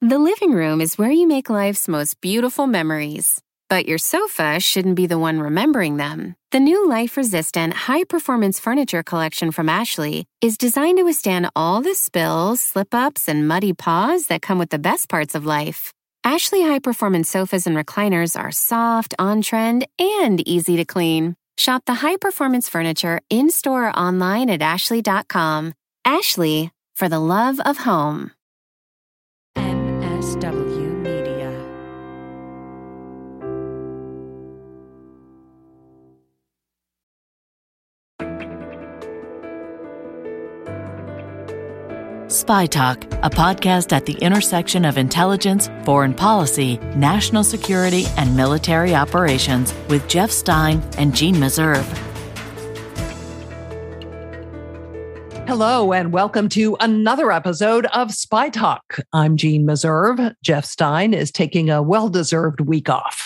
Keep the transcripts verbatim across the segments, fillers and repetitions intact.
The living room is where you make life's most beautiful memories. But your sofa shouldn't be the one remembering them. The new life-resistant, high-performance furniture collection from Ashley is designed to withstand all the spills, slip-ups, and muddy paws that come with the best parts of life. Ashley high-performance sofas and recliners are soft, on-trend, and easy to clean. Shop the high-performance furniture in-store or online at ashley dot com. Ashley, for the love of home. N S W Media. Spy Talk, a podcast at the intersection of intelligence, foreign policy, national security, and military operations with Jeff Stein and Jeanne Meserve. Hello, and welcome to another episode of Spy Talk. I'm Jeanne Meserve. Jeff Stein is taking a well-deserved week off.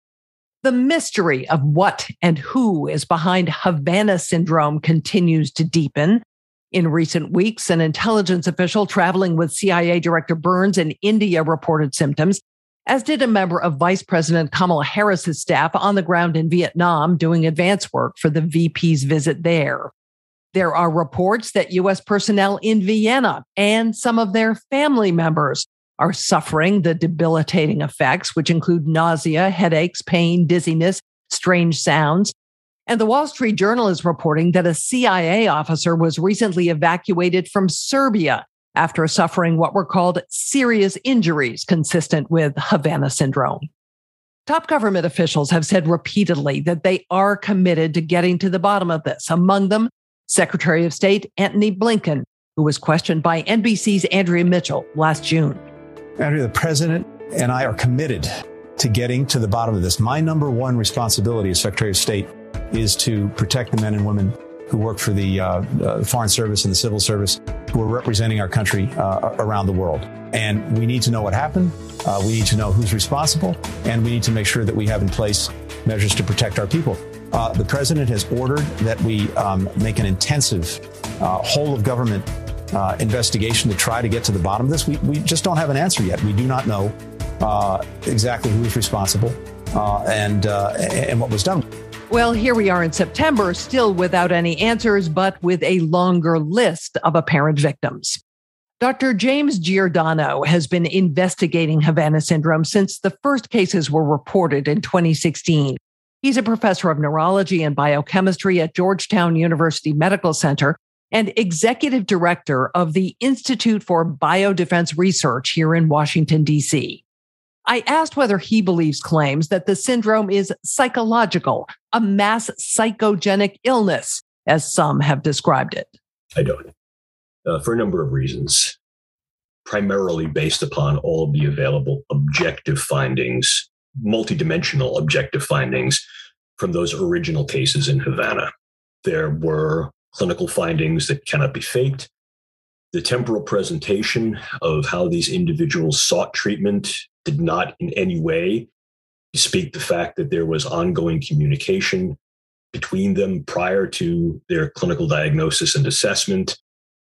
The mystery of what and who is behind Havana syndrome continues to deepen. In recent weeks, an intelligence official traveling with C I A Director Burns in India reported symptoms, as did a member of Vice President Kamala Harris's staff on the ground in Vietnam doing advance work for the V P's visit there. There are reports that U S personnel in Vienna and some of their family members are suffering the debilitating effects, which include nausea, headaches, pain, dizziness, strange sounds. And the Wall Street Journal is reporting that a C I A officer was recently evacuated from Serbia after suffering what were called serious injuries consistent with Havana syndrome. Top government officials have said repeatedly that they are committed to getting to the bottom of this. Among them, Secretary of State Antony Blinken, who was questioned by N B C's Andrea Mitchell last June. Andrea, the president and I are committed to getting to the bottom of this. My number one responsibility as Secretary of State is to protect the men and women who work for the uh, uh, Foreign Service and the Civil Service who are representing our country uh, around the world. And we need to know what happened. Uh, we need to know who's responsible. And we need to make sure that we have in place measures to protect our people. Uh, the president has ordered that we um, make an intensive uh, whole of government uh, investigation to try to get to the bottom of this. We, we just don't have an answer yet. We do not know uh, exactly who is responsible uh, and, uh, and what was done. Well, here we are in September, still without any answers, but with a longer list of apparent victims. Doctor James Giordano has been investigating Havana syndrome since the first cases were reported in twenty sixteen. He's a professor of neurology and biochemistry at Georgetown University Medical Center and executive director of the Institute for Biodefense Research here in Washington, D C. I asked whether he believes claims that the syndrome is psychological, a mass psychogenic illness, as some have described it. I don't, uh, for a number of reasons, primarily based upon all of the available objective findings, multidimensional objective findings from those original cases in Havana. There were clinical findings that cannot be faked. The temporal presentation of how these individuals sought treatment did not in any way speak the fact that there was ongoing communication between them prior to their clinical diagnosis and assessment.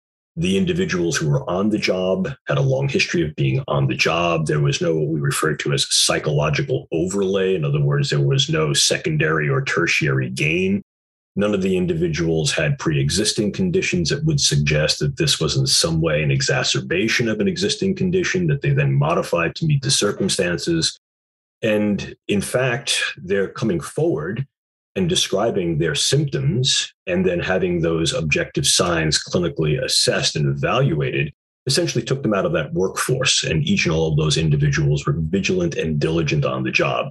The individuals who were on the job had a long history of being on the job. There was no what we refer to as psychological overlay. In other words, there was no secondary or tertiary gain. None of the individuals had pre-existing conditions that would suggest that this was in some way an exacerbation of an existing condition that they then modified to meet the circumstances. And in fact, they're coming forward and describing their symptoms and then having those objective signs clinically assessed and evaluated essentially took them out of that workforce. And each and all of those individuals were vigilant and diligent on the job.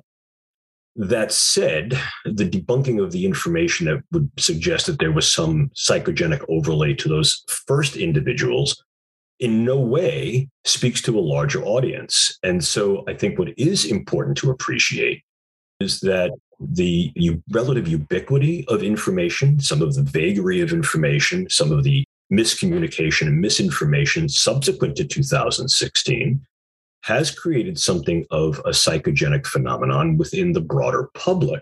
That said, the debunking of the information that would suggest that there was some psychogenic overlay to those first individuals in no way speaks to a larger audience. And so I think what is important to appreciate is that the relative ubiquity of information, some of the vagary of information, some of the miscommunication and misinformation subsequent to two thousand sixteen has created something of a psychogenic phenomenon within the broader public.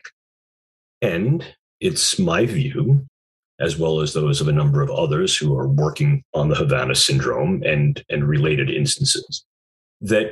And it's my view, as well as those of a number of others who are working on the Havana syndrome and, and related instances, that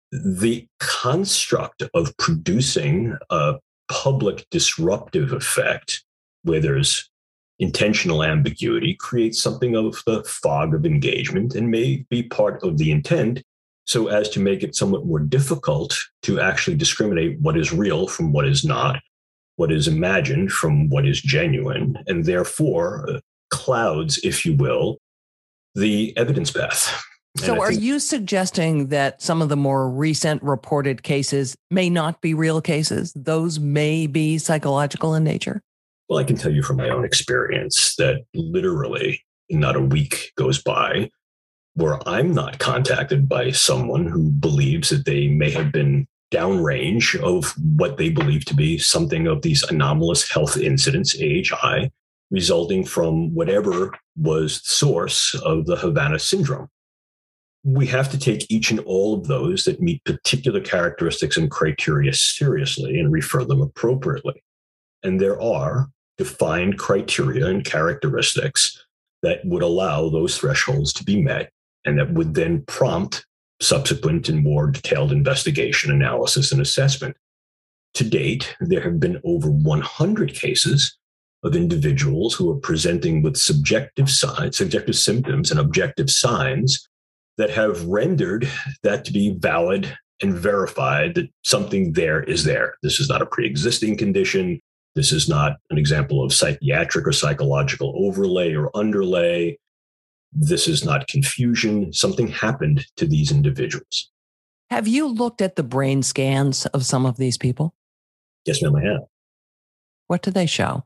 the construct of producing a public disruptive effect where there's intentional ambiguity creates something of the fog of engagement and may be part of the intent so as to make it somewhat more difficult to actually discriminate what is real from what is not, what is imagined from what is genuine, and therefore uh, clouds, if you will, the evidence path. So are think- you suggesting that some of the more recent reported cases may not be real cases? Those may be psychological in nature? Well, I can tell you from my own experience that literally not a week goes by where I'm not contacted by someone who believes that they may have been downrange of what they believe to be something of these anomalous health incidents, A H I, resulting from whatever was the source of the Havana syndrome. We have to take each and all of those that meet particular characteristics and criteria seriously and refer them appropriately. And there are defined criteria and characteristics that would allow those thresholds to be met and that would then prompt subsequent and more detailed investigation, analysis, and assessment. To date, there have been over one hundred cases of individuals who are presenting with subjective signs, subjective symptoms and objective signs that have rendered that to be valid and verified that something there is there. This is not a pre-existing condition. This is not an example of psychiatric or psychological overlay or underlay. This is not confusion. Something happened to these individuals. Have you looked at the brain scans of some of these people? Yes, ma'am, I have. What do they show?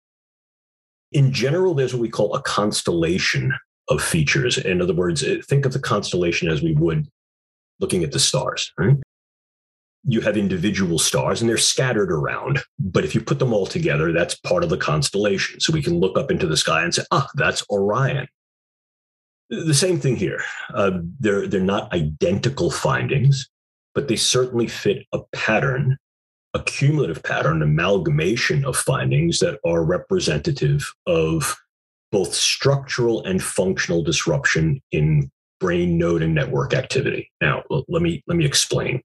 In general, there's what we call a constellation of features. In other words, think of the constellation as we would looking at the stars, right? You have individual stars and they're scattered around, but if you put them all together, that's part of the constellation. So we can look up into the sky and say, ah, that's Orion. The same thing here. Uh, they're, they're not identical findings, but they certainly fit a pattern, a cumulative pattern, amalgamation of findings that are representative of both structural and functional disruption in brain node and network activity. Now, let me, let me explain.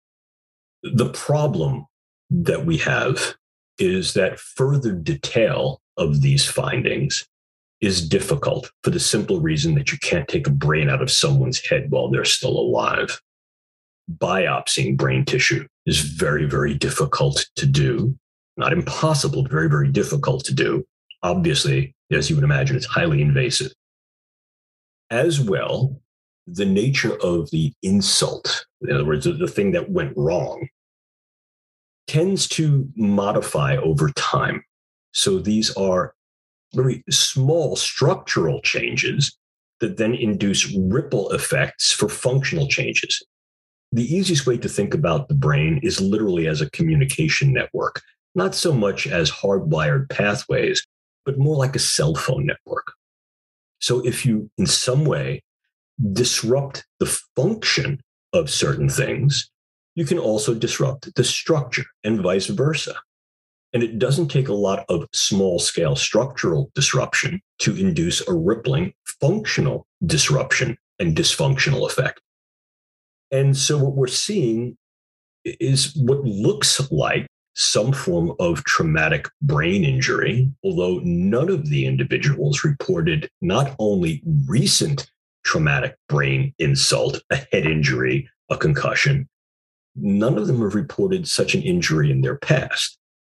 The problem that we have is that further detail of these findings is difficult for the simple reason that you can't take a brain out of someone's head while they're still alive. Biopsying brain tissue is very, very difficult to do. Not impossible, but very, very difficult to do. Obviously, as you would imagine, it's highly invasive. As well, the nature of the insult, in other words, the thing that went wrong, tends to modify over time. So these are very small structural changes that then induce ripple effects for functional changes. The easiest way to think about the brain is literally as a communication network, not so much as hardwired pathways, but more like a cell phone network. So if you, in some way, disrupt the function of certain things, you can also disrupt the structure and vice versa. And it doesn't take a lot of small-scale structural disruption to induce a rippling functional disruption and dysfunctional effect. And so what we're seeing is what looks like some form of traumatic brain injury, although none of the individuals reported not only recent traumatic brain insult, a head injury, a concussion, none of them have reported such an injury in their past.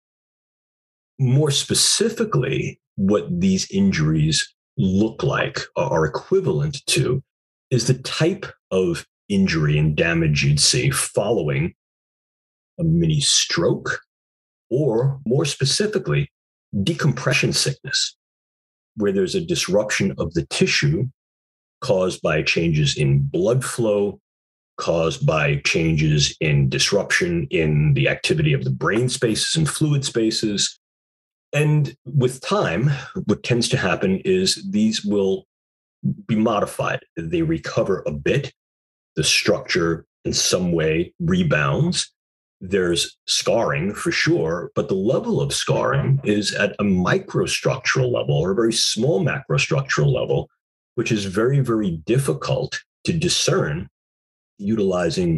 More specifically, what these injuries look like, are equivalent to, is the type of injury and damage you'd see following a mini stroke, or more specifically, decompression sickness, where there's a disruption of the tissue caused by changes in blood flow, caused by changes in disruption in the activity of the brain spaces and fluid spaces. And with time, what tends to happen is these will be modified. They recover a bit. The structure in some way rebounds. There's scarring for sure, but the level of scarring is at a microstructural level or a very small macrostructural level, which is very, very difficult to discern utilizing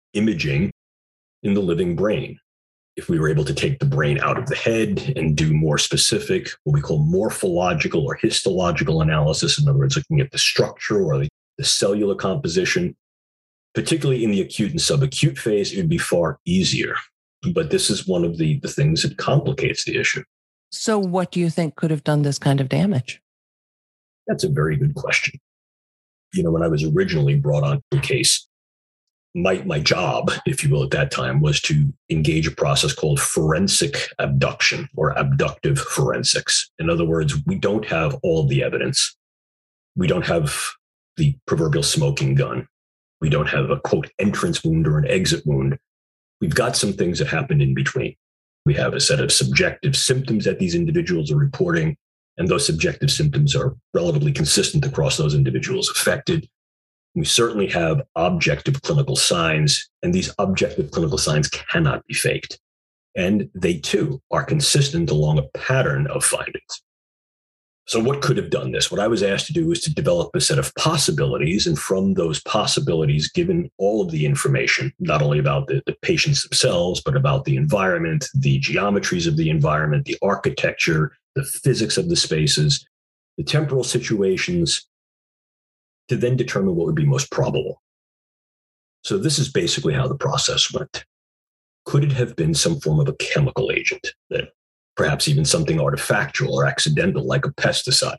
imaging in the living brain. If we were able to take the brain out of the head and do more specific, what we call morphological or histological analysis, in other words, looking at the structure or the, the cellular composition, particularly in the acute and subacute phase, it would be far easier. But this is one of the, the things that complicates the issue. So what do you think could have done this kind of damage? That's a very good question. You know, when I was originally brought on the case, my, my job, if you will, at that time was to engage a process called forensic abduction or abductive forensics. In other words, we don't have all of the evidence. We don't have the proverbial smoking gun. We don't have a, quote, entrance wound or an exit wound. We've got some things that happened in between. We have a set of subjective symptoms that these individuals are reporting, and those subjective symptoms are relatively consistent across those individuals affected. We certainly have objective clinical signs, and these objective clinical signs cannot be faked. And they, too, are consistent along a pattern of findings. So what could have done this? What I was asked to do was to develop a set of possibilities, and from those possibilities, given all of the information, not only about the, the patients themselves, but about the environment, the geometries of the environment, the architecture, the physics of the spaces, the temporal situations, to then determine what would be most probable. So this is basically how the process went. Could it have been some form of a chemical agent, that perhaps even something artifactual or accidental like a pesticide?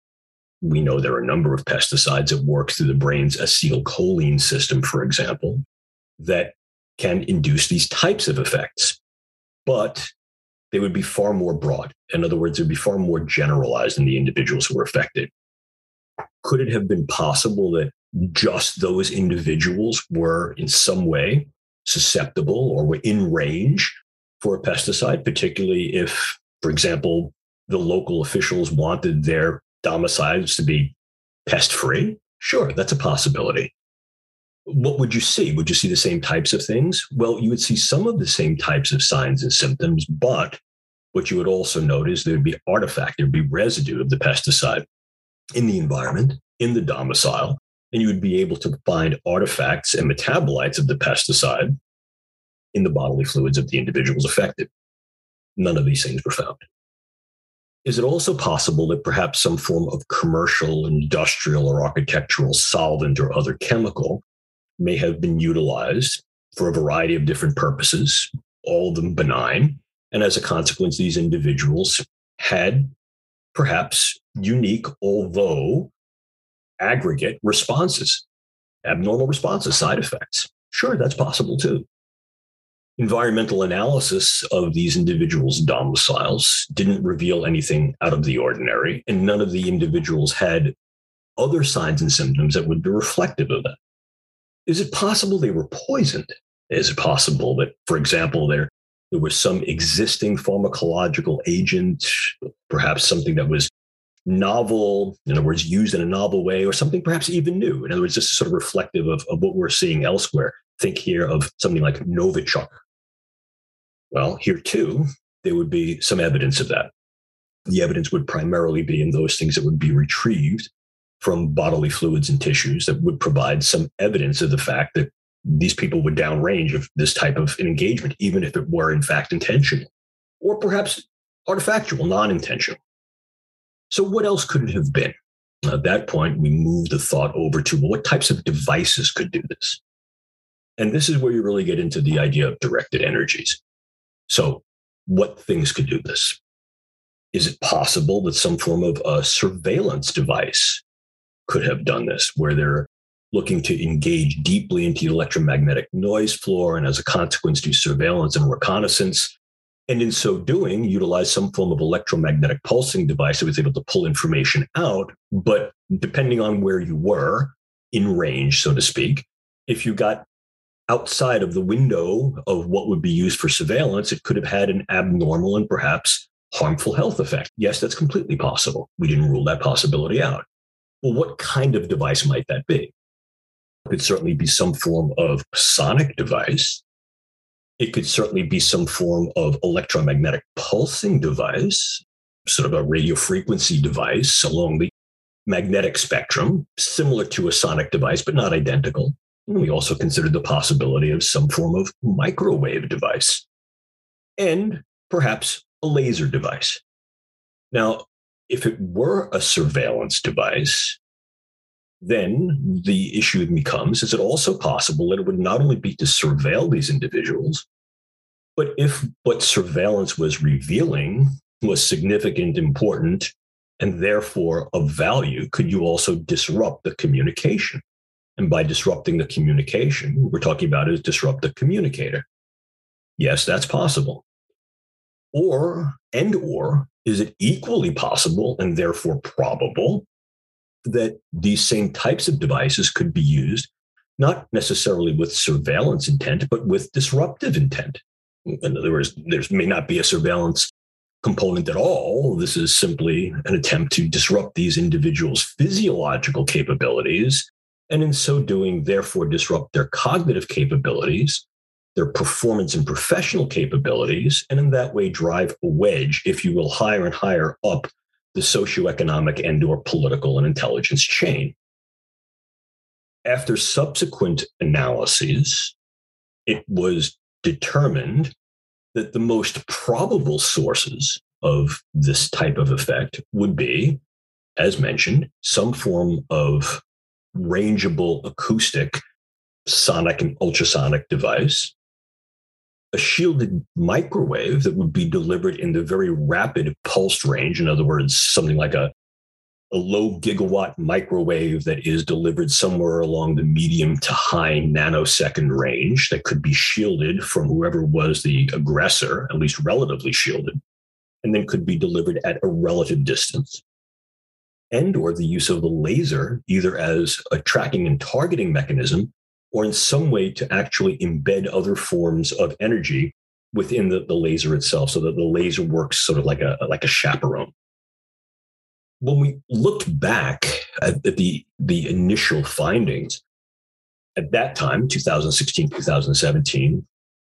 We know there are a number of pesticides that work through the brain's acetylcholine system, for example, that can induce these types of effects, but they would be far more broad. In other words, they'd be far more generalized in the individuals who were affected. Could it have been possible that just those individuals were in some way susceptible or were in range for a pesticide, particularly if, for example, the local officials wanted their domiciles to be pest-free? Sure, that's a possibility. What would you see? Would you see the same types of things? Well, you would see some of the same types of signs and symptoms, but what you would also note is there would be artifact, there would be residue of the pesticide in the environment, in the domicile, and you would be able to find artifacts and metabolites of the pesticide in the bodily fluids of the individuals affected. None of these things were found. Is it also possible that perhaps some form of commercial, industrial, or architectural solvent or other chemical may have been utilized for a variety of different purposes, all of them benign, and as a consequence, these individuals had perhaps unique, although aggregate responses, abnormal responses, side effects? Sure, that's possible too. Environmental analysis of these individuals' domiciles didn't reveal anything out of the ordinary, and none of the individuals had other signs and symptoms that would be reflective of that. Is it possible they were poisoned? Is it possible that, for example, there, there was some existing pharmacological agent, perhaps something that was novel, in other words, used in a novel way, or something perhaps even new? In other words, just sort of reflective of, of what we're seeing elsewhere. Think here of something like Novichok. Well, here too, there would be some evidence of that. The evidence would primarily be in those things that would be retrieved from bodily fluids and tissues that would provide some evidence of the fact that these people were downrange of this type of engagement, even if it were in fact intentional, or perhaps artifactual, non-intentional. So what else could it have been? At that point, we moved the thought over to, well, what types of devices could do this? And this is where you really get into the idea of directed energies. So what things could do this? Is it possible that some form of a surveillance device could have done this, where they're looking to engage deeply into the electromagnetic noise floor and as a consequence do surveillance and reconnaissance, and in so doing, utilize some form of electromagnetic pulsing device that was able to pull information out, but depending on where you were, in range, so to speak, if you got outside of the window of what would be used for surveillance, it could have had an abnormal and perhaps harmful health effect. Yes, that's completely possible. We didn't rule that possibility out. Well, what kind of device might that be? It could certainly be some form of sonic device. It could certainly be some form of electromagnetic pulsing device, sort of a radio frequency device along the magnetic spectrum, similar to a sonic device, but not identical. And we also considered the possibility of some form of microwave device and perhaps a laser device. Now, if it were a surveillance device, then the issue becomes, is it also possible that it would not only be to surveil these individuals, but if what surveillance was revealing was significant, important, and therefore of value, could you also disrupt the communication? And by disrupting the communication, what we're talking about is disrupt the communicator. Yes, that's possible. Or, and or, is it equally possible and therefore probable that these same types of devices could be used, not necessarily with surveillance intent, but with disruptive intent? In other words, there may not be a surveillance component at all. This is simply an attempt to disrupt these individuals' physiological capabilities, and in so doing, therefore disrupt their cognitive capabilities, their performance and professional capabilities, and in that way drive a wedge, if you will, higher and higher up the socioeconomic and or political and intelligence chain. After subsequent analyses, it was determined that the most probable sources of this type of effect would be, as mentioned, some form of rangeable acoustic sonic and ultrasonic device, a shielded microwave that would be delivered in the very rapid pulse range. In other words, something like a, a low gigawatt microwave that is delivered somewhere along the medium to high nanosecond range that could be shielded from whoever was the aggressor, at least relatively shielded, and then could be delivered at a relative distance. And or the use of the laser, either as a tracking and targeting mechanism, or in some way to actually embed other forms of energy within the, the laser itself, so that the laser works sort of like a, like a chaperone. When we looked back at the, the initial findings, at that time, two thousand sixteen, two thousand seventeen,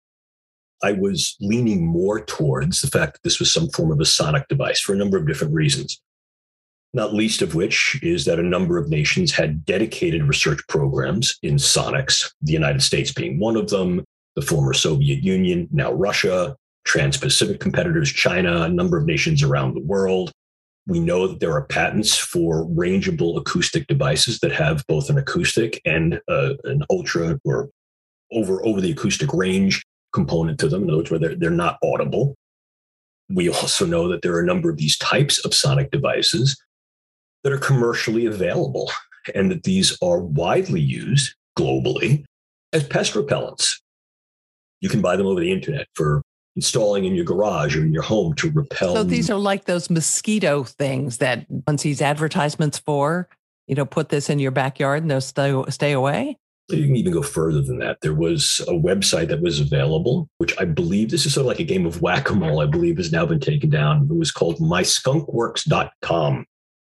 I was leaning more towards the fact that this was some form of a sonic device for a number of different reasons. Not least of which is that a number of nations had dedicated research programs in sonics, the United States being one of them, the former Soviet Union, now Russia, Trans-Pacific competitors, China, a number of nations around the world. We know that there are patents for rangeable acoustic devices that have both an acoustic and uh, an ultra or over, over the acoustic range component to them. In other words, where they're, they're not audible. We also know that there are a number of these types of sonic devices that are commercially available, and that these are widely used globally as pest repellents. You can buy them over the internet for installing in your garage or in your home to repel. So these are like those mosquito things that one sees advertisements for, you know, put this in your backyard and they'll stay, stay away? You can even go further than that. There was a website that was available, which I believe, this is sort of like a game of whack-a-mole, I believe has now been taken down. It was called my skunk works dot com.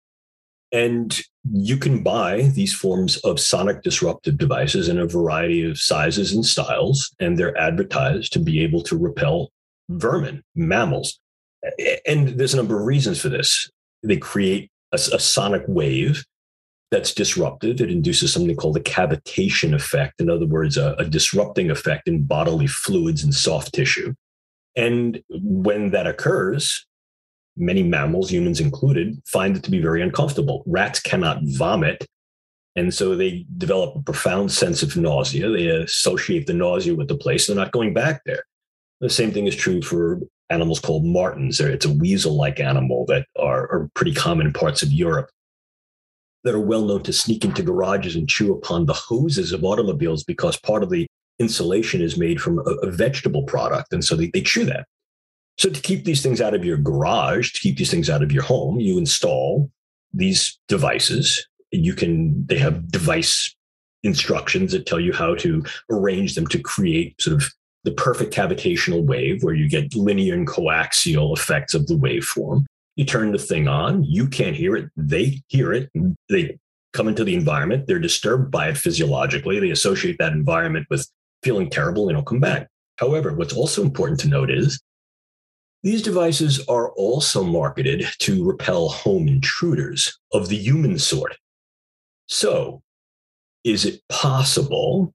And you can buy these forms of sonic disruptive devices in a variety of sizes and styles, and they're advertised to be able to repel vermin, mammals. And there's a number of reasons for this. They create a, a sonic wave that's disruptive. It induces something called a cavitation effect. In other words, a, a disrupting effect in bodily fluids and soft tissue. And when that occurs, many mammals, humans included, find it to be very uncomfortable. Rats cannot vomit, and so they develop a profound sense of nausea. They associate the nausea with the place. They're not going back there. The same thing is true for animals called martens. It's a weasel-like animal that are, are pretty common in parts of Europe that are well known to sneak into garages and chew upon the hoses of automobiles because part of the insulation is made from a, a vegetable product, and so they, they chew that. So to keep these things out of your garage, to keep these things out of your home, you install these devices. You can, they have device instructions that tell you how to arrange them to create sort of the perfect cavitational wave where you get linear and coaxial effects of the waveform. You turn the thing on, you can't hear it, they hear it, they come into the environment, they're disturbed by it physiologically, they associate that environment with feeling terrible, and they'll come back. However, what's also important to note is these devices are also marketed to repel home intruders of the human sort. So, is it possible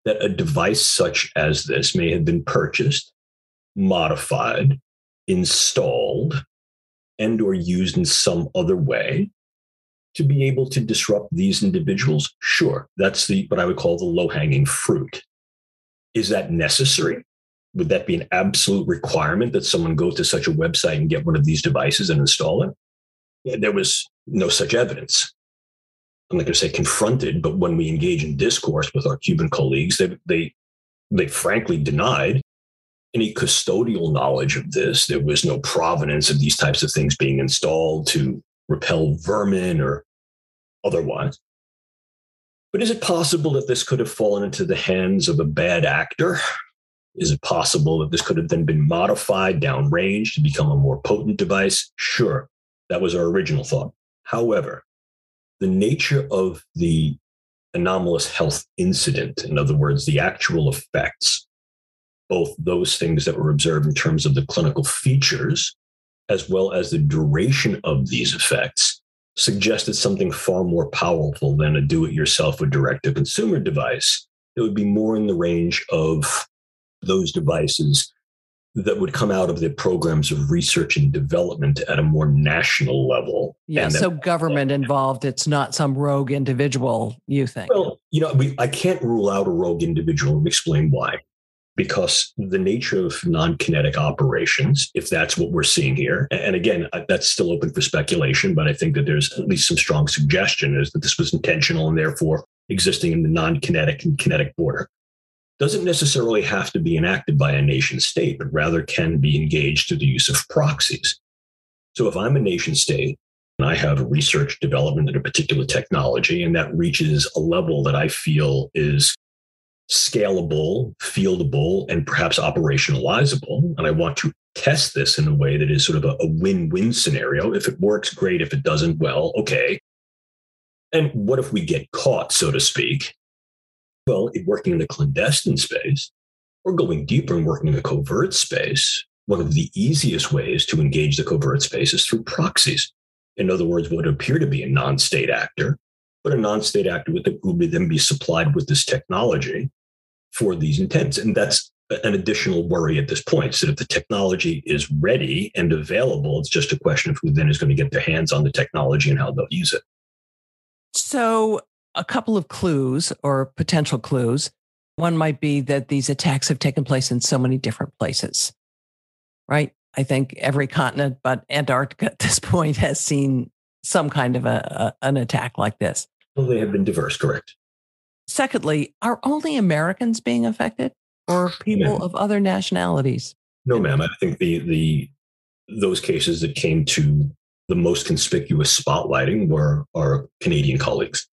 that a device such as this may have been purchased, modified, installed, and or used in some other way to be able to disrupt these individuals? Sure, that's the what I would call the low-hanging fruit. Is that necessary? Would that be an absolute requirement that someone go to such a website and get one of these devices and install it? There was no such evidence. I'm not going to say confronted, but when we engage in discourse with our Cuban colleagues, they they they frankly denied any custodial knowledge of this. There was no provenance of these types of things being installed to repel vermin or otherwise. But is it possible that this could have fallen into the hands of a bad actor? Is it possible that this could have then been modified downrange to become a more potent device? Sure, that was our original thought. However, the nature of the anomalous health incident, in other words, the actual effects, both those things that were observed in terms of the clinical features, as well as the duration of these effects, suggested something far more powerful than a do-it-yourself or direct-to-consumer device. It would be more in the range of those devices that would come out of the programs of research and development at a more national level. Yeah, and so that, government involved. It's not some rogue individual, you think? Well, you know, we, I can't rule out a rogue individual. Let me explain why. Because the nature of non-kinetic operations, if that's what we're seeing here, and again, that's still open for speculation, but I think that there's at least some strong suggestion is that this was intentional and therefore existing in the non-kinetic and kinetic border. Doesn't necessarily have to be enacted by a nation state, but rather can be engaged through the use of proxies. So if I'm a nation state and I have a research development in a particular technology, and that reaches a level that I feel is scalable, fieldable, and perhaps operationalizable, and I want to test this in a way that is sort of a, a win-win scenario. If it works, great. If it doesn't, well, okay. And what if we get caught, so to speak? Well, if working in the clandestine space or going deeper and working in the covert space, one of the easiest ways to engage the covert space is through proxies. In other words, what would appear to be a non-state actor, but a non-state actor would then be supplied with this technology for these intents. And that's an additional worry at this point. So if the technology is ready and available, it's just a question of who then is going to get their hands on the technology and how they'll use it. So a couple of clues or potential clues. One might be that these attacks have taken place in so many different places, right? I think every continent but Antarctica at this point has seen some kind of a, a an attack like this. Well, they have been diverse, correct. Secondly, are only Americans being affected or people no. of other nationalities? No, ma'am. I think the the those cases that came to the most conspicuous spotlighting were our Canadian colleagues.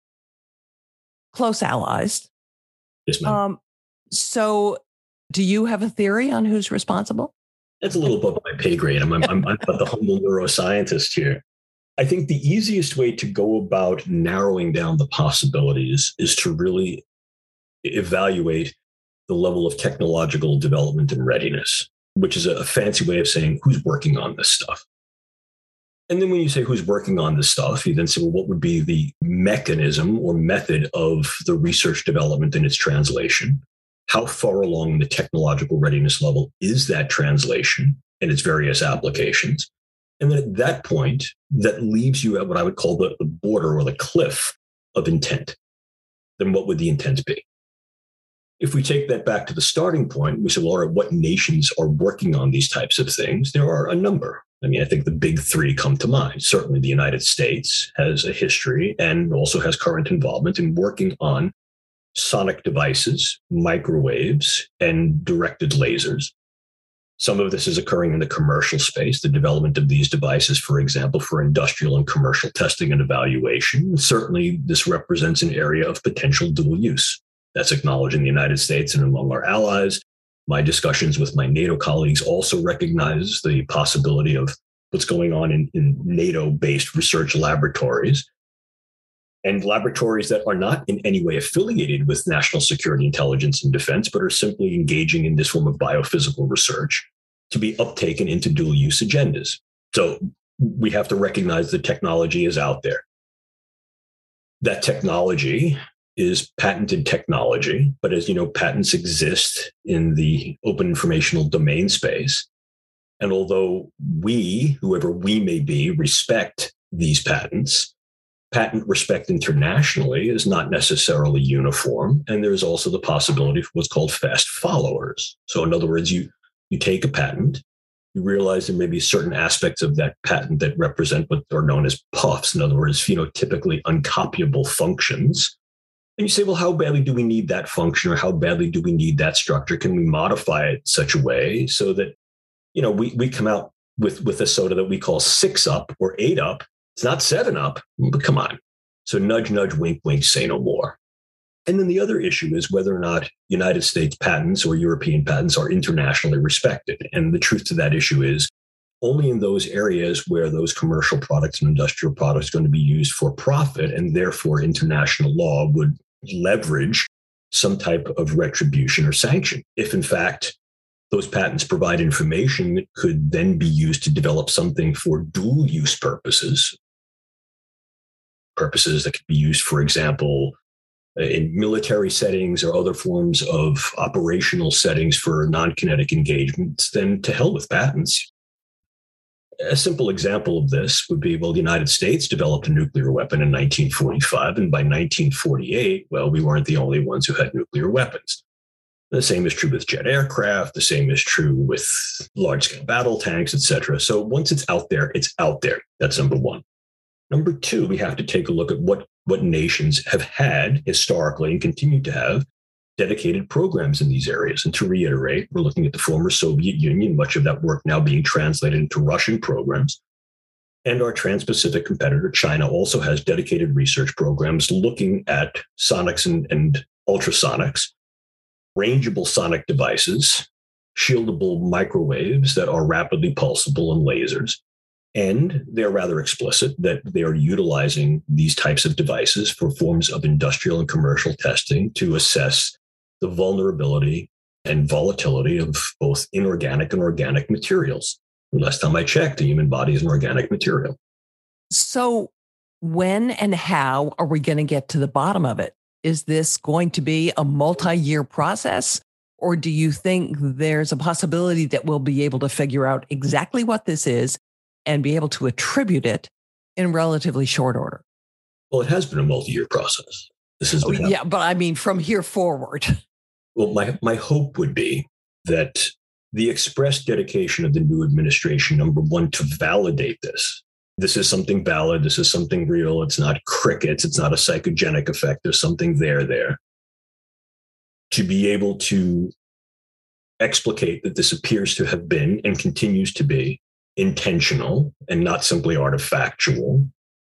Close allies. Yes, ma'am. Um, so do you have a theory on who's responsible? That's a little above my pay grade. I'm, I'm, I'm, I'm the humble neuroscientist here. I think the easiest way to go about narrowing down the possibilities is to really evaluate the level of technological development and readiness, which is a fancy way of saying who's working on this stuff. And then when you say who's working on this stuff, you then say, well, what would be the mechanism or method of the research development and its translation? How far along the technological readiness level is that translation and its various applications? And then at that point, that leaves you at what I would call the, the border or the cliff of intent. Then what would the intent be? If we take that back to the starting point, we say, well, all right, what nations are working on these types of things? There are a number. I mean, I think the big three come to mind. Certainly the United States has a history and also has current involvement in working on sonic devices, microwaves, and directed lasers. Some of this is occurring in the commercial space, the development of these devices, for example, for industrial and commercial testing and evaluation. Certainly, this represents an area of potential dual use. That's acknowledged in the United States and among our allies. My discussions with my NATO colleagues also recognize the possibility of what's going on in, in NATO-based research laboratories and laboratories that are not in any way affiliated with national security, intelligence, and defense, but are simply engaging in this form of biophysical research to be uptaken into dual-use agendas. So we have to recognize the technology is out there. That technology is patented technology. But as you know, patents exist in the open informational domain space. And although we, whoever we may be, respect these patents, patent respect internationally is not necessarily uniform. And there's also the possibility for what's called fast followers. So in other words, you, you take a patent, you realize there may be certain aspects of that patent that represent what are known as puffs. In other words, you know, typically uncopyable functions. And you say, well, how badly do we need that function, or how badly do we need that structure? Can we modify it in such a way so that, you know, we, we come out with, with a soda that we call six up or eight up. It's not seven up, but come on. So nudge, nudge, wink, wink, say no more. And then the other issue is whether or not United States patents or European patents are internationally respected. And the truth to that issue is only in those areas where those commercial products and industrial products are going to be used for profit, and therefore international law would leverage some type of retribution or sanction. If in fact those patents provide information that could then be used to develop something for dual use purposes, purposes that could be used, for example, in military settings or other forms of operational settings for non-kinetic engagements, then to hell with patents. A simple example of this would be, well, the United States developed a nuclear weapon in nineteen forty-five, and by nineteen forty-eight, well, we weren't the only ones who had nuclear weapons. The same is true with jet aircraft. The same is true with large-scale battle tanks, et cetera. So once it's out there, it's out there. That's number one. Number two, we have to take a look at what, what nations have had historically and continue to have dedicated programs in these areas. And to reiterate, we're looking at the former Soviet Union, much of that work now being translated into Russian programs. And our Trans-Pacific competitor, China, also has dedicated research programs looking at sonics and, and ultrasonics, rangeable sonic devices, shieldable microwaves that are rapidly pulsable, and lasers. And they're rather explicit that they are utilizing these types of devices for forms of industrial and commercial testing to assess the vulnerability and volatility of both inorganic and organic materials. Last time I checked, the human body is an organic material. So when and how are we going to get to the bottom of it? Is this going to be a multi-year process? Or do you think there's a possibility that we'll be able to figure out exactly what this is and be able to attribute it in relatively short order? Well, it has been a multi-year process. This is oh, yeah, but I mean, from here forward. Well, my, my hope would be that the express dedication of the new administration, number one, to validate this. This is something valid. This is something real. It's not crickets. It's not a psychogenic effect. There's something there there. To be able to explicate that this appears to have been and continues to be intentional and not simply artifactual,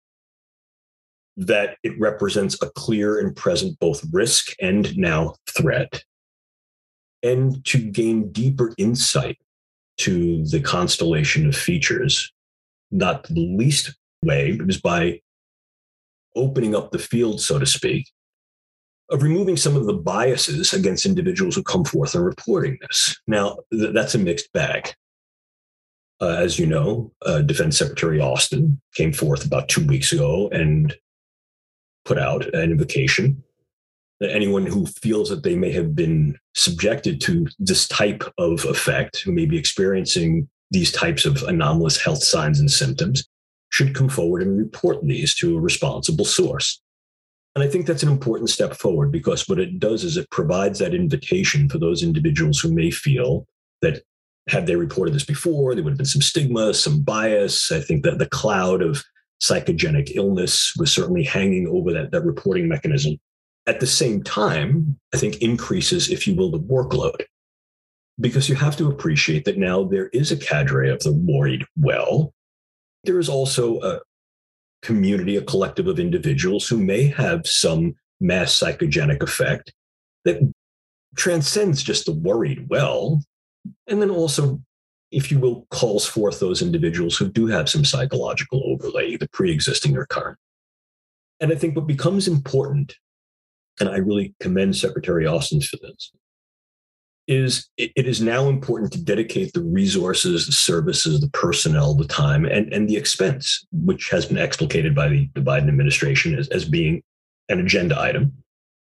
that it represents a clear and present both risk and now threat, and to gain deeper insight to the constellation of features, not the least way is by opening up the field, so to speak, of removing some of the biases against individuals who come forth and reporting this. Now, th- that's a mixed bag. Uh, as you know, uh, Defense Secretary Austin came forth about two weeks ago and put out an invocation that anyone who feels that they may have been subjected to this type of effect, who may be experiencing these types of anomalous health signs and symptoms, should come forward and report these to a responsible source. And I think that's an important step forward, because what it does is it provides that invitation for those individuals who may feel that had they reported this before, there would have been some stigma, some bias. I think that the cloud of psychogenic illness was certainly hanging over that, that reporting mechanism. At the same time, I think increases, if you will, the workload, because you have to appreciate that now there is a cadre of the worried well. There is also a community, a collective of individuals who may have some mass psychogenic effect that transcends just the worried well. And then also, if you will, calls forth those individuals who do have some psychological overlay, either pre-existing or current. And I think what becomes important, and I really commend Secretary Austin for this, is it, it is now important to dedicate the resources, the services, the personnel, the time, and, and the expense, which has been explicated by the, the Biden administration as, as being an agenda item,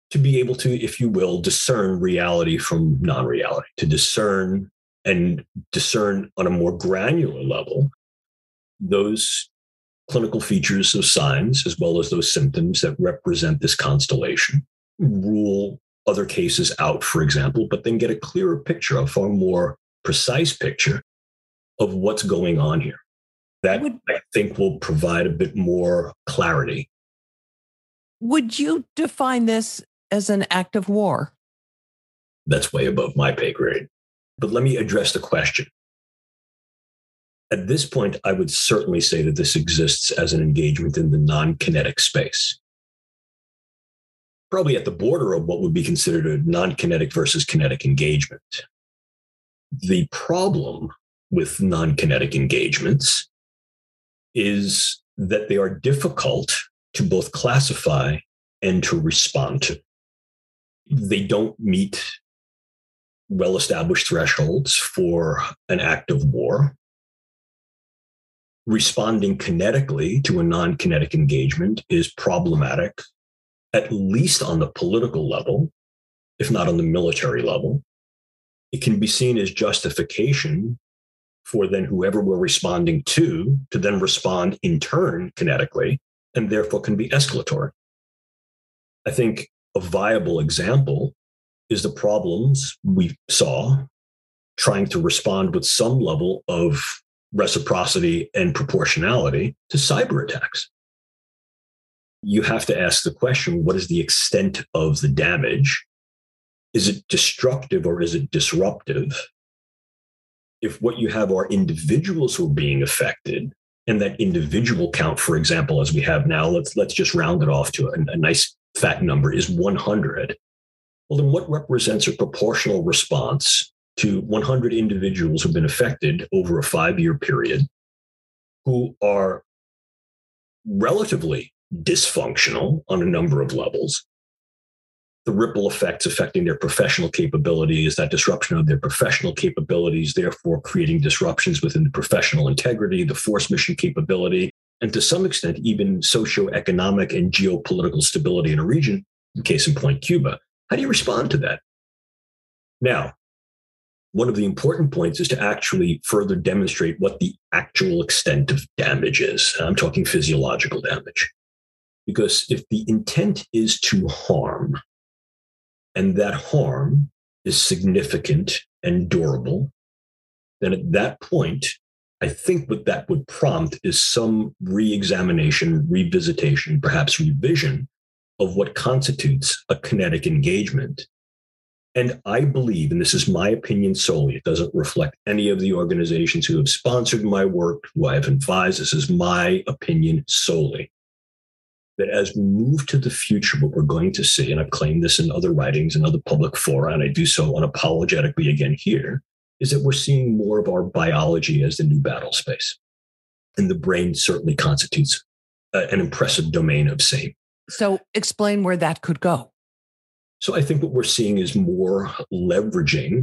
to be able to, if you will, discern reality from non-reality, to discern and discern on a more granular level those clinical features of signs, as well as those symptoms that represent this constellation, rule other cases out, for example, but then get a clearer picture, a far more precise picture of what's going on here. That, would, I think, will provide a bit more clarity. Would you define this as an act of war? That's way above my pay grade. But let me address the question. At this point, I would certainly say that this exists as an engagement in the non-kinetic space. Probably at the border of what would be considered a non-kinetic versus kinetic engagement. The problem with non-kinetic engagements is that they are difficult to both classify and to respond to. They don't meet well-established thresholds for an act of war. Responding kinetically to a non-kinetic engagement is problematic, at least on the political level, if not on the military level. It can be seen as justification for then whoever we're responding to, to then respond in turn kinetically, and therefore can be escalatory. I think a viable example is the problems we saw trying to respond with some level of reciprocity and proportionality to cyber attacks. You have to ask the question, what is the extent of the damage? Is it destructive or is it disruptive? If what you have are individuals who are being affected, and that individual count, for example, as we have now, let's let's just round it off to a, a nice fat number, is one hundred. Well, then what represents a proportional response to one hundred individuals who have been affected over a five-year period, who are relatively dysfunctional on a number of levels? The ripple effects affecting their professional capabilities, that disruption of their professional capabilities, therefore creating disruptions within the professional integrity, the force mission capability, and to some extent, even socioeconomic and geopolitical stability in a region, case in point, Cuba. How do you respond to that? Now, one of the important points is to actually further demonstrate what the actual extent of damage is. I'm talking physiological damage. Because if the intent is to harm, and that harm is significant and durable, then at that point, I think what that would prompt is some re-examination, revisitation, perhaps revision of what constitutes a kinetic engagement. And I believe, and this is my opinion solely, it doesn't reflect any of the organizations who have sponsored my work, who I have advised, this is my opinion solely, that as we move to the future, what we're going to see, and I've claimed this in other writings and other public fora, and I do so unapologetically again here, is that we're seeing more of our biology as the new battle space. And the brain certainly constitutes a, an impressive domain of same. So explain where that could go. So I think what we're seeing is more leveraging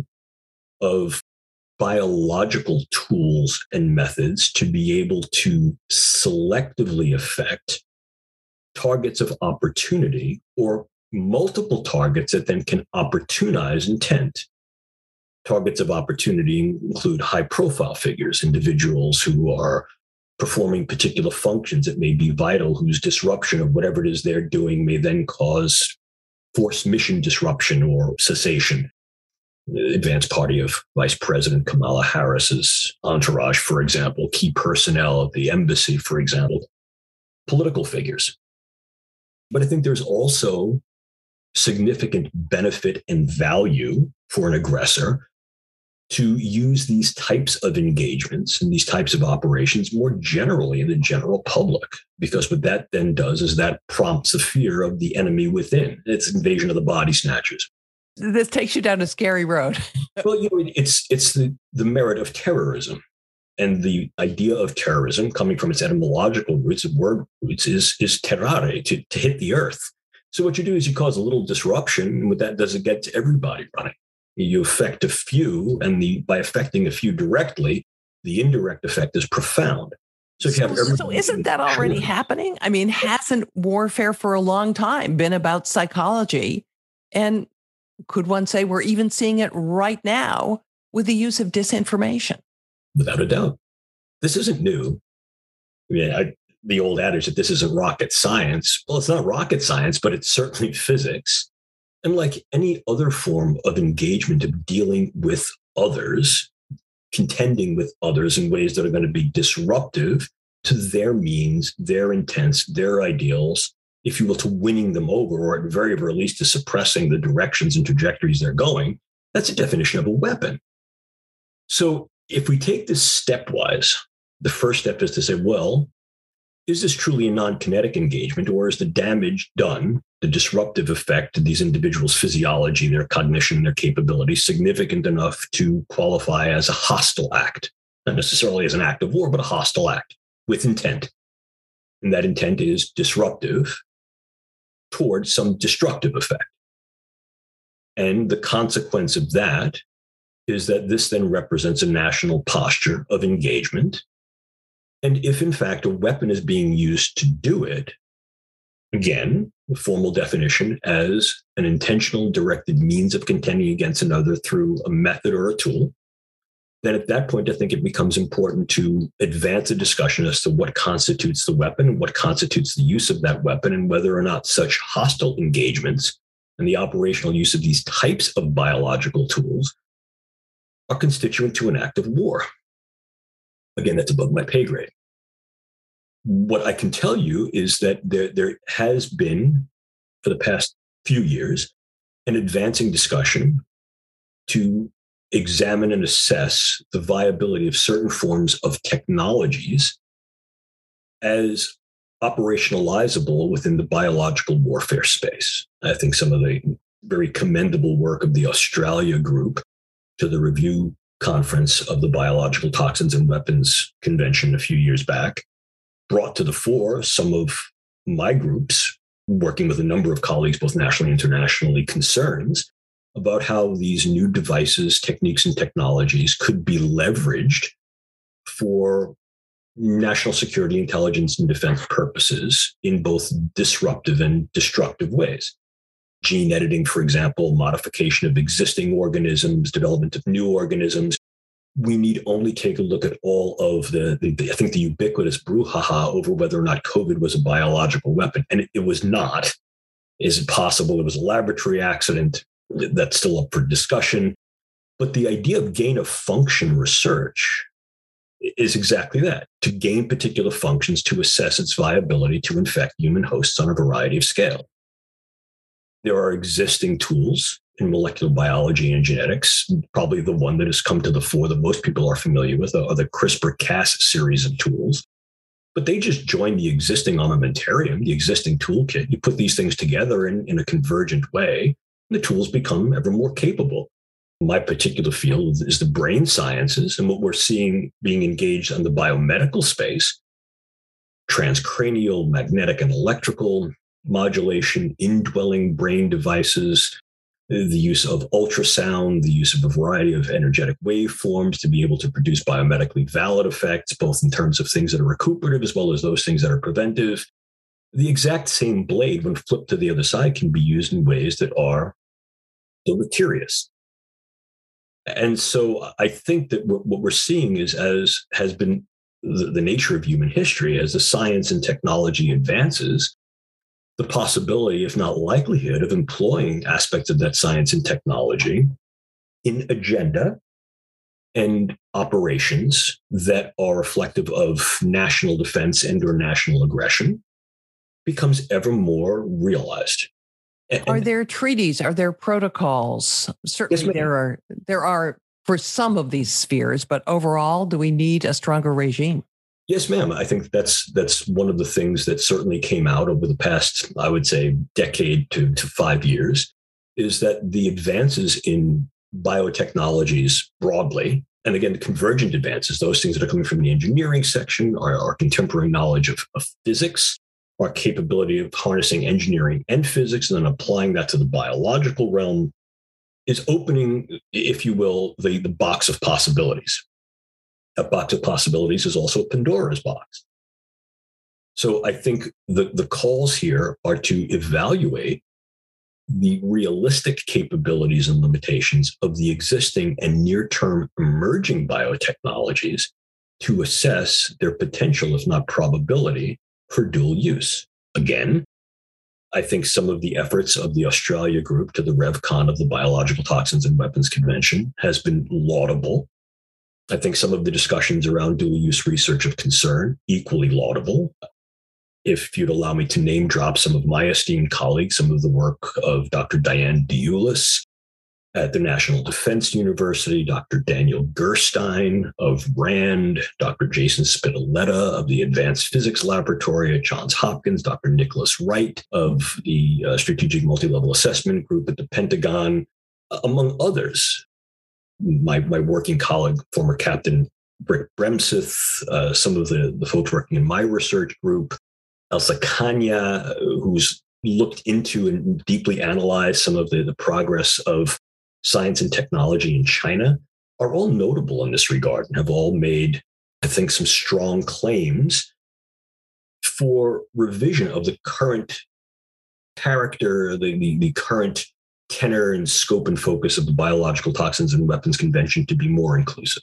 of biological tools and methods to be able to selectively affect targets of opportunity or multiple targets that then can opportunize intent. Targets of opportunity include high-profile figures, individuals who are performing particular functions that may be vital, whose disruption of whatever it is they're doing may then cause forced mission disruption or cessation. The advanced party of Vice President Kamala Harris's entourage, for example, key personnel at the embassy, for example, political figures. But I think there's also significant benefit and value for an aggressor to use these types of engagements and these types of operations more generally in the general public, because what that then does is that prompts the fear of the enemy within. It's invasion of the body snatchers. This takes you down a scary road. Well, you know, it's it's the, the merit of terrorism. And the idea of terrorism, coming from its etymological roots, of word roots, is, is terrare, to, to hit the earth. So what you do is you cause a little disruption, and what that does, it get to everybody running. You affect a few, and the by affecting a few directly, the indirect effect is profound. So, if you have so, so isn't that already happening? I mean, hasn't warfare for a long time been about psychology And could one say we're even seeing it right now with the use of disinformation? Without a doubt. This isn't new. I mean, I, the old adage that this isn't rocket science. Well, it's not rocket science, but it's certainly physics. And like any other form of engagement, of dealing with others, contending with others in ways that are going to be disruptive to their means, their intents, their ideals, if you will, to winning them over, or at very, very least to suppressing the directions and trajectories they're going, that's a definition of a weapon. So if we take this stepwise, the first step is to say, well, is this truly a non-kinetic engagement, or is the damage done, the disruptive effect to these individuals' physiology, their cognition, their capabilities, significant enough to qualify as a hostile act? Not necessarily as an act of war, but a hostile act with intent. And that intent is disruptive towards some destructive effect. And the consequence of that is that this then represents a national posture of engagement. And if, in fact, a weapon is being used to do it, again, the formal definition as an intentional directed means of contending against another through a method or a tool, then at that point, I think it becomes important to advance a discussion as to what constitutes the weapon, what constitutes the use of that weapon, and whether or not such hostile engagements and the operational use of these types of biological tools are constituent to an act of war. Again, that's above my pay grade. What I can tell you is that there, there has been, for the past few years, an advancing discussion to examine and assess the viability of certain forms of technologies as operationalizable within the biological warfare space. I think some of the very commendable work of the Australia group to the review conference of the Biological Toxins and Weapons Convention a few years back brought to the fore some of my groups, working with a number of colleagues, both nationally and internationally, concerns about how these new devices, techniques, and technologies could be leveraged for national security, intelligence, and defense purposes in both disruptive and destructive ways. Gene editing, for example, modification of existing organisms, development of new organisms. We need only take a look at all of the, the, the I think, the ubiquitous brouhaha over whether or not COVID was a biological weapon. And it, it was not. Is it possible it was a laboratory accident? That's still up for discussion. But the idea of gain of function research is exactly that, to gain particular functions to assess its viability to infect human hosts on a variety of scales. There are existing tools in molecular biology and genetics. Probably the one that has come to the fore that most people are familiar with are the CRISPR-Cas series of tools. But they just join the existing armamentarium, the existing toolkit. You put these things together in, in a convergent way, and the tools become ever more capable. My particular field is the brain sciences, and what we're seeing being engaged in the biomedical space, transcranial, magnetic, and electrical modulation, indwelling brain devices, the use of ultrasound, the use of a variety of energetic waveforms to be able to produce biomedically valid effects, both in terms of things that are recuperative as well as those things that are preventive. The exact same blade, when flipped to the other side, can be used in ways that are deleterious. And so I think that what we're seeing is, as has been the, the nature of human history, as the science and technology advances, the possibility, if not likelihood, of employing aspects of that science and technology in agenda and operations that are reflective of national defense and or national aggression becomes ever more realized. And, are there treaties? Are there protocols? Certainly yes, there are, there are for some of these spheres, but overall, do we need a stronger regime? Yes, ma'am. I think that's that's one of the things that certainly came out over the past, I would say, decade to, to five years, is that the advances in biotechnologies broadly, and again, the convergent advances, those things that are coming from the engineering section, our, our contemporary knowledge of, of physics, our capability of harnessing engineering and physics, and then applying that to the biological realm, is opening, if you will, the, the box of possibilities. That box of possibilities is also Pandora's box. So I think the, the calls here are to evaluate the realistic capabilities and limitations of the existing and near-term emerging biotechnologies to assess their potential, if not probability, for dual use. Again, I think some of the efforts of the Australia group to the RevCon of the Biological Toxins and Weapons Convention has been laudable. I think some of the discussions around dual use research of concern, equally laudable. If you'd allow me to name drop some of my esteemed colleagues, some of the work of Doctor Diane Diulis at the National Defense University, Doctor Daniel Gerstein of RAND, Doctor Jason Spinoletta of the Advanced Physics Laboratory at Johns Hopkins, Doctor Nicholas Wright of the uh, Strategic Multi-Level Assessment Group at the Pentagon, among others. My, my working colleague, former Captain Brick Bremseth, uh, some of the, the folks working in my research group, Elsa Kanya, who's looked into and deeply analyzed some of the, the progress of science and technology in China, are all notable in this regard and have all made, I think, some strong claims for revision of the current character, the, the, the current tenor and scope and focus of the Biological Toxins and Weapons Convention to be more inclusive.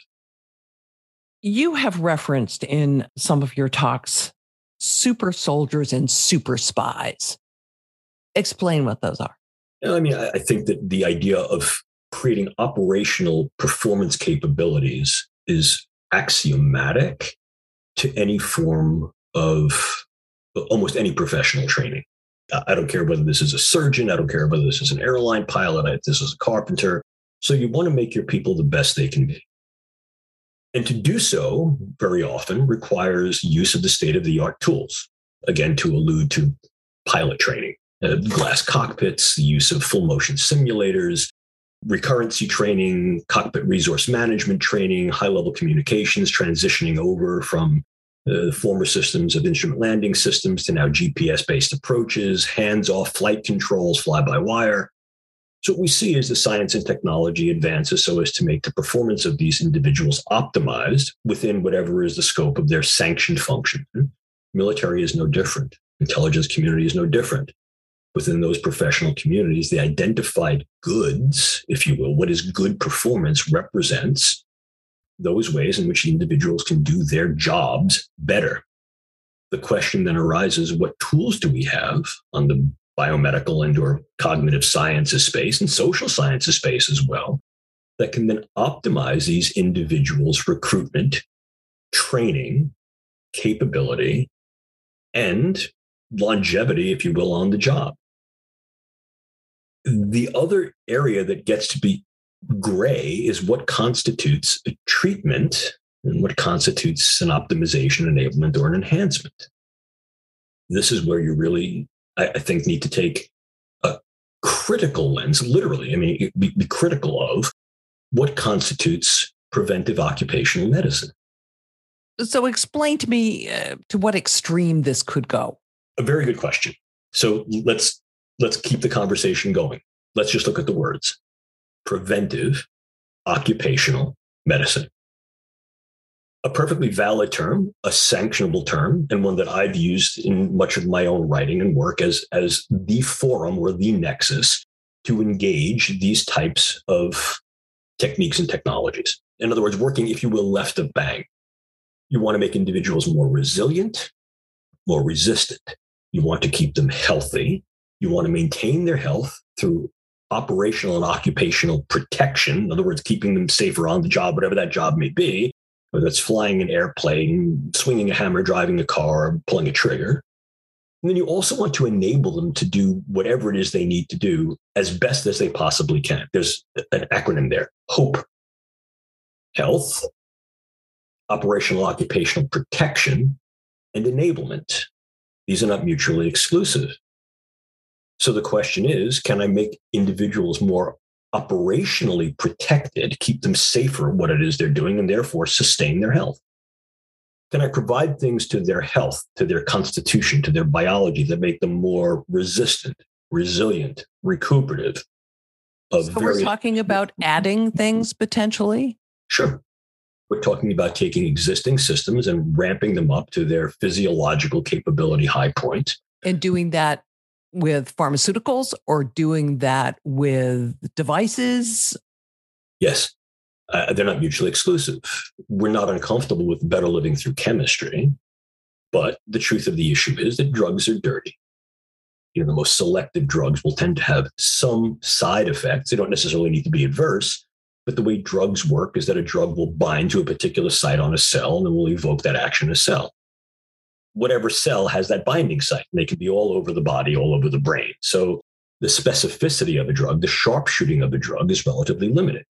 You have referenced in some of your talks super soldiers and super spies. Explain what those are. I mean, I think that the idea of creating operational performance capabilities is axiomatic to any form of almost any professional training. I don't care whether this is a surgeon. I don't care whether this is an airline pilot. If this is a carpenter. So you want to make your people the best they can be. And to do so very often requires use of the state-of-the-art tools. Again, to allude to pilot training, uh, glass cockpits, the use of full motion simulators, recurrency training, cockpit resource management training, high-level communications, transitioning over from the uh, former systems of instrument landing systems to now G P S-based approaches, hands-off flight controls, fly-by-wire. So what we see is the science and technology advances so as to make the performance of these individuals optimized within whatever is the scope of their sanctioned function. Military is no different. Intelligence community is no different. Within those professional communities, the identified goods, if you will, what is good performance represents those ways in which individuals can do their jobs better. The question then arises, what tools do we have on the biomedical and or cognitive sciences space and social sciences space as well that can then optimize these individuals' recruitment, training, capability, and longevity, if you will, on the job. The other area that gets to be gray is what constitutes a treatment and what constitutes an optimization, enablement, or an enhancement. This is where you really, I, I think, need to take a critical lens, literally, I mean, be, be critical of what constitutes preventive occupational medicine. So explain to me uh, to what extreme this could go. A very good question. So let's let's keep the conversation going. Let's just look at the words. Preventive occupational medicine. A perfectly valid term, a sanctionable term, and one that I've used in much of my own writing and work as, as the forum or the nexus to engage these types of techniques and technologies. In other words, working, if you will, left of bang. You want to make individuals more resilient, more resistant. You want to keep them healthy. You want to maintain their health through operational and occupational protection. In other words, keeping them safer on the job, whatever that job may be, whether it's flying an airplane, swinging a hammer, driving a car, pulling a trigger. And then you also want to enable them to do whatever it is they need to do as best as they possibly can. There's an acronym there, HOPE. Health, operational occupational protection, and enablement. These are not mutually exclusive. So the question is, can I make individuals more operationally protected, keep them safer what it is they're doing, and therefore sustain their health? Can I provide things to their health, to their constitution, to their biology that make them more resistant, resilient, recuperative? Of so various- we're talking about adding things potentially? Sure. We're talking about taking existing systems and ramping them up to their physiological capability high point. And doing that with pharmaceuticals or doing that with devices? Yes. Uh, they're not mutually exclusive. We're not uncomfortable with better living through chemistry, but the truth of the issue is that drugs are dirty. You know, the most selective drugs will tend to have some side effects. They don't necessarily need to be adverse, but the way drugs work is that a drug will bind to a particular site on a cell and it will evoke that action in a cell. Whatever cell has that binding site, and they can be all over the body, all over the brain. So the specificity of a drug, the sharpshooting of a drug is relatively limited.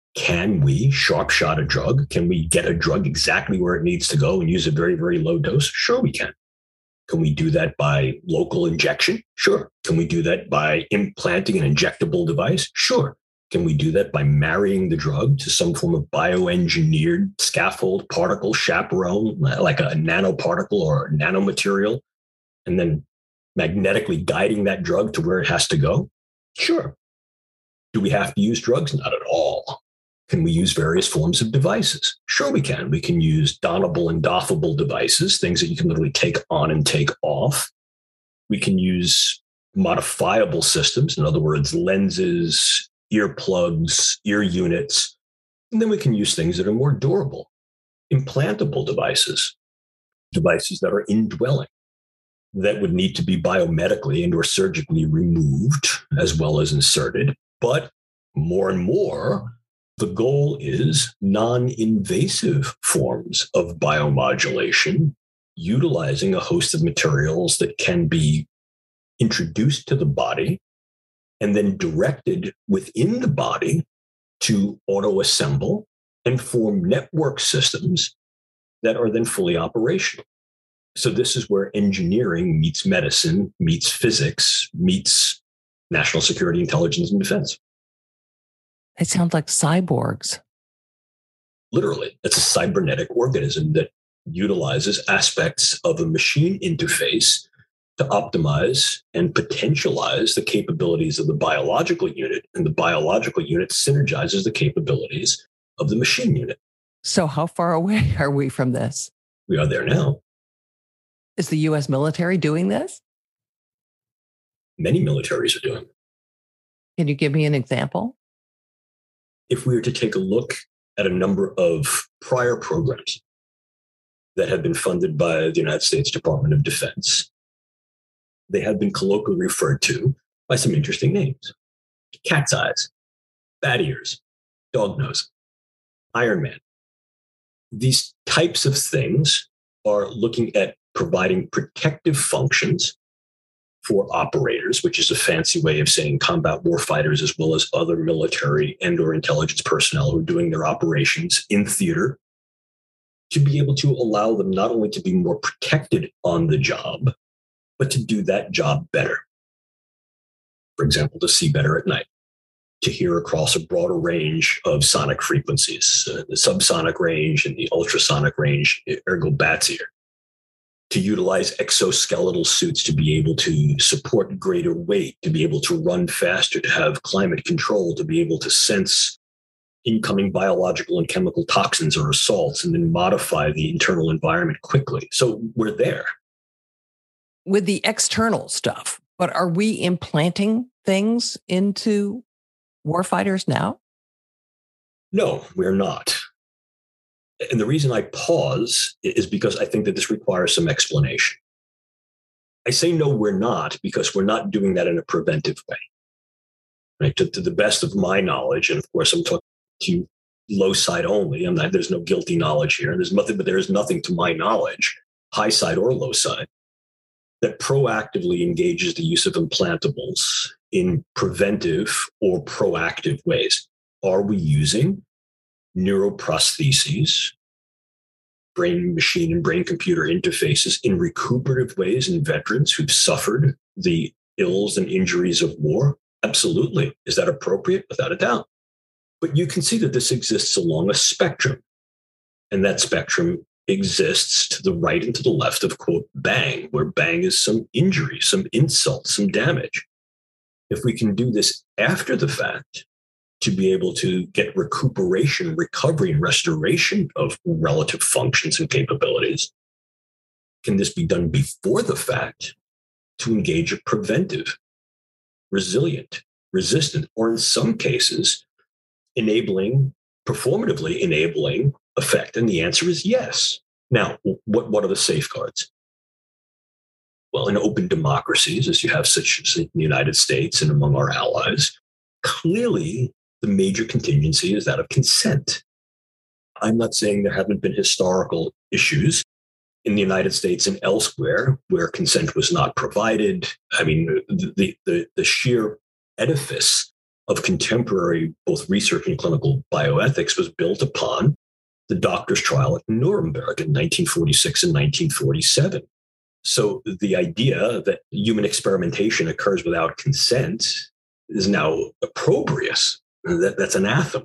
Can we sharp shot a drug? Can we get a drug exactly where it needs to go and use a very, very low dose? Sure, we can. Can we do that by local injection? Sure. Can we do that by implanting an injectable device? Sure. Can we do that by marrying the drug to some form of bioengineered scaffold, particle, chaperone, like a nanoparticle or a nanomaterial, and then magnetically guiding that drug to where it has to go? Sure. Do we have to use drugs? Not at all. Can we use various forms of devices? Sure, we can. We can use donnable and doffable devices, things that you can literally take on and take off. We can use modifiable systems, in other words, lenses, earplugs, ear units. And then we can use things that are more durable, implantable devices, devices that are indwelling, that would need to be biomedically and or surgically removed as well as inserted. But more and more, the goal is non-invasive forms of biomodulation, utilizing a host of materials that can be introduced to the body and then directed within the body to auto-assemble and form network systems that are then fully operational. So this is where engineering meets medicine, meets physics, meets national security, intelligence, and defense. It sounds like cyborgs. Literally, it's a cybernetic organism that utilizes aspects of a machine interface to optimize and potentialize the capabilities of the biological unit, and the biological unit synergizes the capabilities of the machine unit. So how far away are we from this? We are there now. Is the U S military doing this? Many militaries are doing it. Can you give me an example? If we were to take a look at a number of prior programs that have been funded by the United States Department of Defense, they have been colloquially referred to by some interesting names. Cat's eyes, bat ears, dog nose, Iron Man. These types of things are looking at providing protective functions for operators, which is a fancy way of saying combat warfighters, as well as other military and or intelligence personnel who are doing their operations in theater, to be able to allow them not only to be more protected on the job, but to do that job better. For example, to see better at night, to hear across a broader range of sonic frequencies, uh, the subsonic range and the ultrasonic range, ergo bat's ear. To utilize exoskeletal suits to be able to support greater weight, to be able to run faster, to have climate control, to be able to sense incoming biological and chemical toxins or assaults, and then modify the internal environment quickly. So we're there. With the external stuff, but are we implanting things into warfighters now? No, we're not. And the reason I pause is because I think that this requires some explanation. I say no, we're not, because we're not doing that in a preventive way. Right? To, to the best of my knowledge, and of course I'm talking to you low side only. I'm not, there's no guilty knowledge here. There's nothing, but there is nothing to my knowledge, high side or low side, that proactively engages the use of implantables in preventive or proactive ways. Are we using neuroprostheses, brain machine and brain computer interfaces in recuperative ways in veterans who've suffered the ills and injuries of war? Absolutely. Is that appropriate? Without a doubt. But you can see that this exists along a spectrum, and that spectrum exists to the right and to the left of, quote, bang, where bang is some injury, some insult, some damage. If we can do this after the fact, to be able to get recuperation, recovery, and restoration of relative functions and capabilities, can this be done before the fact to engage a preventive, resilient, resistant, or in some cases, enabling, performatively enabling effect? And the answer is yes. Now, what, what are the safeguards? Well, in open democracies, as you have such as in the United States and among our allies, clearly the major contingency is that of consent. I'm not saying there haven't been historical issues in the United States and elsewhere where consent was not provided. I mean, the, the, the sheer edifice of contemporary both research and clinical bioethics was built upon the doctor's trial at Nuremberg in nineteen forty-six and nineteen forty-seven. So the idea that human experimentation occurs without consent is now opprobrious. That, that's anathema.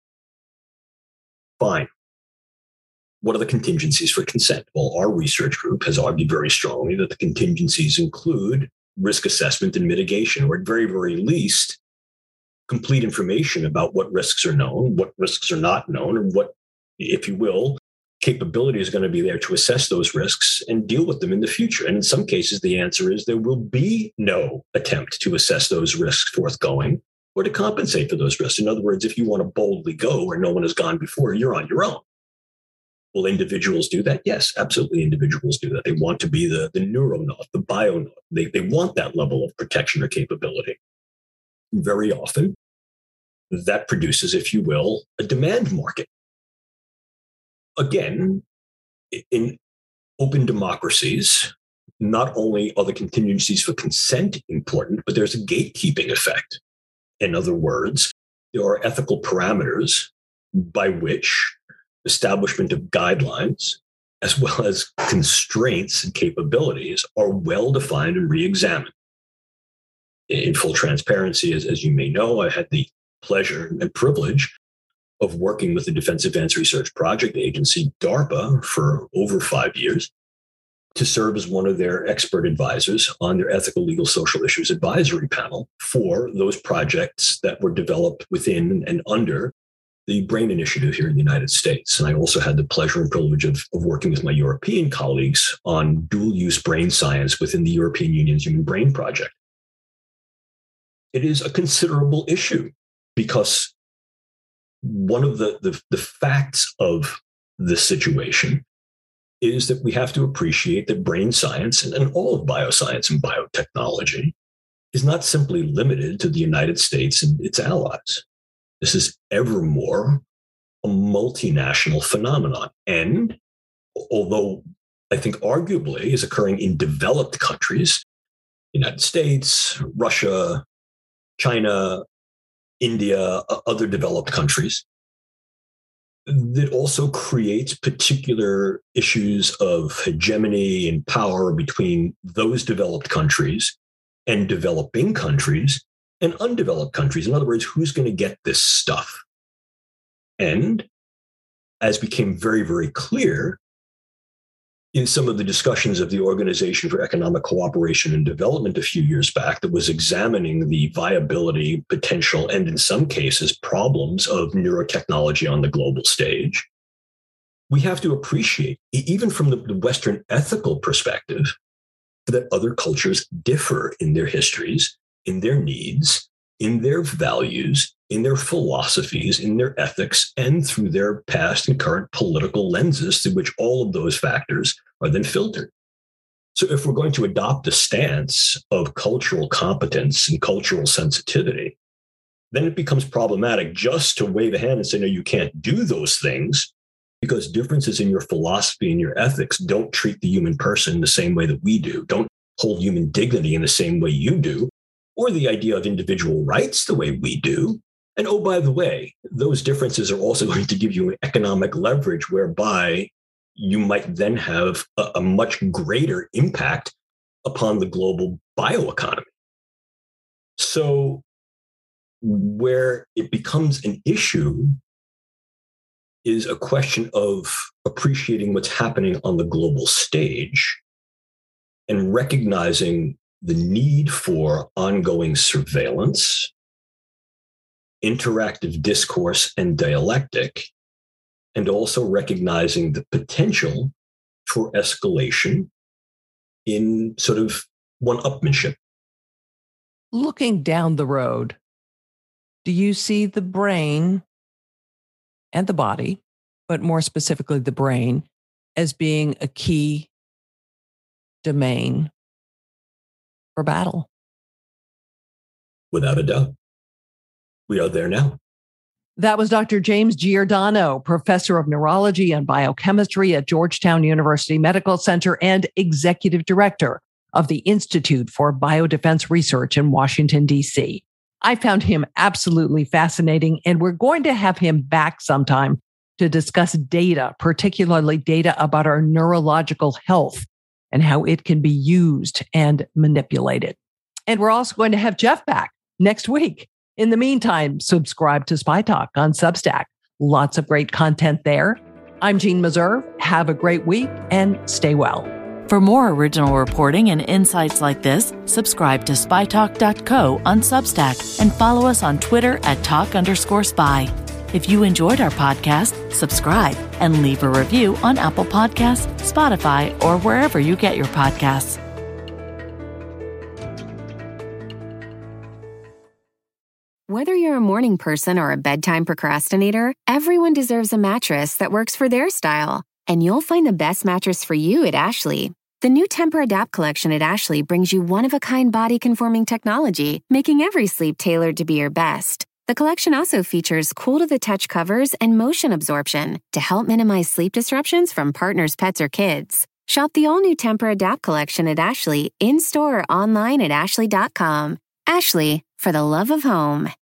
Fine. What are the contingencies for consent? Well, our research group has argued very strongly that the contingencies include risk assessment and mitigation, or at very, very least, complete information about what risks are known, what risks are not known, and what, if you will, capability is going to be there to assess those risks and deal with them in the future. And in some cases, the answer is there will be no attempt to assess those risks forthgoing or to compensate for those risks. In other words, if you want to boldly go where no one has gone before, you're on your own. Will individuals do that? Yes, absolutely. Individuals do that. They want to be the, the neuronaut, the bionaut. They, they want that level of protection or capability. Very often, that produces, if you will, a demand market. Again, in open democracies, not only are the contingencies for consent important, but there's a gatekeeping effect. In other words, there are ethical parameters by which establishment of guidelines, as well as constraints and capabilities, are well defined and re-examined. In full transparency, as, as you may know, I had the pleasure and privilege of working with the Defense Advanced Research Project Agency, DARPA, for over five years to serve as one of their expert advisors on their ethical, legal, social issues advisory panel for those projects that were developed within and under the BRAIN Initiative here in the United States. And I also had the pleasure and privilege of, of working with my European colleagues on dual-use brain science within the European Union's Human Brain Project. It is a considerable issue because one of the, the, the facts of this situation is that we have to appreciate that brain science and, and all of bioscience and biotechnology is not simply limited to the United States and its allies. This is ever more a multinational phenomenon. And although I think arguably is occurring in developed countries, United States, Russia, China, India, other developed countries, that also creates particular issues of hegemony and power between those developed countries and developing countries and undeveloped countries. In other words, who's going to get this stuff? And as became very, very clear in some of the discussions of the Organization for Economic Cooperation and Development a few years back that was examining the viability, potential, and in some cases, problems of neurotechnology on the global stage, we have to appreciate, even from the, the Western ethical perspective, that other cultures differ in their histories, in their needs, in their values, in their philosophies, in their ethics, and through their past and current political lenses through which all of those factors are then filtered. So if we're going to adopt a stance of cultural competence and cultural sensitivity, then it becomes problematic just to wave a hand and say, no, you can't do those things because differences in your philosophy and your ethics don't treat the human person the same way that we do, don't hold human dignity in the same way you do, or the idea of individual rights the way we do. And oh, by the way, those differences are also going to give you economic leverage whereby you might then have a, a much greater impact upon the global bioeconomy. So where it becomes an issue is a question of appreciating what's happening on the global stage and recognizing the need for ongoing surveillance, interactive discourse, and dialectic, and also recognizing the potential for escalation in sort of one-upmanship. Looking down the road, do you see the brain and the body, but more specifically the brain, as being a key domain for battle? Without a doubt. We are there now. That was Doctor James Giordano, professor of neurology and biochemistry at Georgetown University Medical Center and executive director of the Institute for Biodefense Research in Washington, D C. I found him absolutely fascinating, and we're going to have him back sometime to discuss data, particularly data about our neurological health and how it can be used and manipulated. And we're also going to have Jeff back next week. In the meantime, subscribe to Spy Talk on Substack. Lots of great content there. I'm Jean Meserve. Have a great week and stay well. For more original reporting and insights like this, subscribe to spy talk dot co on Substack and follow us on Twitter at talk underscore spy. If you enjoyed our podcast, subscribe and leave a review on Apple Podcasts, Spotify, or wherever you get your podcasts. Whether you're a morning person or a bedtime procrastinator, everyone deserves a mattress that works for their style. And you'll find the best mattress for you at Ashley. The new Tempur-Adapt collection at Ashley brings you one-of-a-kind body-conforming technology, making every sleep tailored to be your best. The collection also features cool-to-the-touch covers and motion absorption to help minimize sleep disruptions from partners, pets, or kids. Shop the all-new Tempur-Adapt collection at Ashley, in-store or online at ashley dot com. Ashley, for the love of home.